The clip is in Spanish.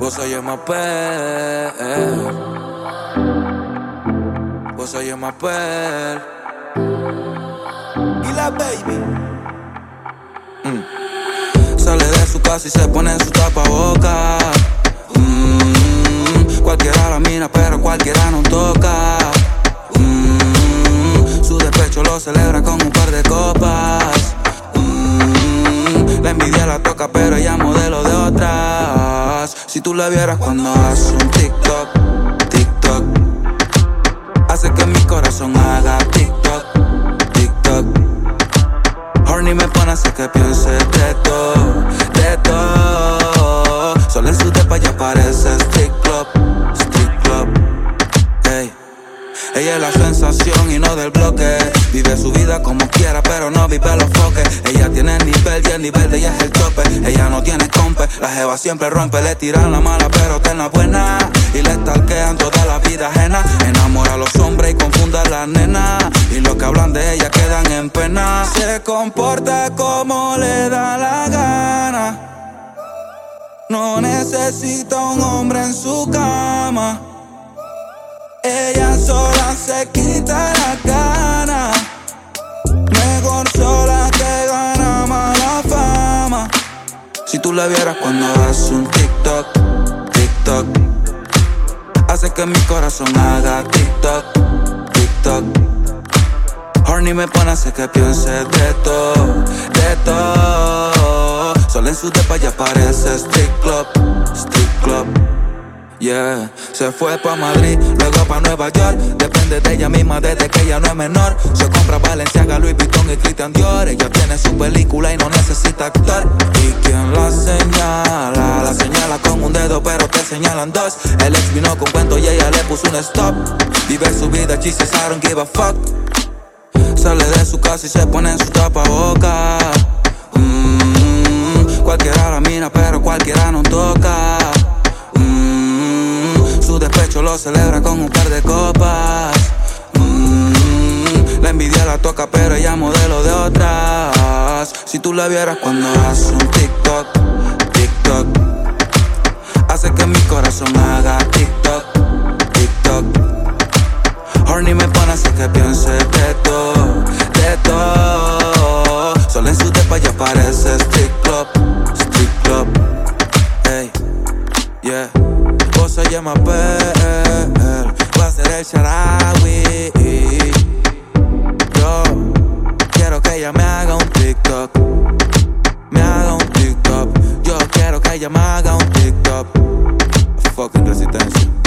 Vos soy MAP. Vos soy MAP. Y la baby. Sale de su casa y se pone en su tapaboca. Cualquiera la mina, pero cualquiera no toca. Su despecho lo celebra con un par de copas. La envidia la toca, pero ella modelo de otras. Si tú la vieras cuando hace un TikTok, TikTok, hace que mi corazón haga TikTok, TikTok. Horny me pone a hacer que piense de todo, de todo. Solo en su depa ya parece strip club, strip club. Ey. Ella es la sensación y no del bloque. Vive su vida como quiera, pero no vive los foques. Ella tiene el nivel y el nivel de ella es el tope. Ella no tiene compe, la jeva siempre rompe. Le tiran la mala, pero ten la buena. Y le stalkean toda la vida ajena. Enamora a los hombres y confunde a las nenas. Y los que hablan de ella quedan en pena. Se comporta como le da la gana. No necesita un hombre en su cama. Ella sola se quita la gana. Mejor sola que gana mala fama. Si tú la vieras cuando hace un TikTok, TikTok, hace que mi corazón haga TikTok, TikTok. Horny me pone a hacer que piense de todo, de todo. Solo en su depa ya parece strip club, strip club. Yeah, se fue pa' Madrid, luego pa' Nueva York. Depende de ella misma desde que ella no es menor. Se compra Balenciaga, Louis Vuitton y Christian Dior. Ella tiene su película y no necesita actor. ¿Y quién la señala? La señala con un dedo pero te señalan dos. El ex vino con cuento y ella le puso un stop. Vive su vida, Jesus, I don't give a fuck. Sale de su casa y se pone en su tapaboca. Cualquiera la mina pero cualquiera no toca. Su despecho lo celebra con un par de copas. La envidia la toca, pero ella modelo de otras. Si tú la vieras cuando hace un TikTok, TikTok, hace que mi corazón haga TikTok, TikTok. Horny me pone a hacer que piense de todo, de todo. Solo en su depa ya parece strip club, strip club. Ey, yeah. Vos soy MAP, va a ser el Sharawi. Yo quiero que ella me haga un TikTok, me haga un TikTok. Yo quiero que ella me haga un TikTok. Fucking Resistencia.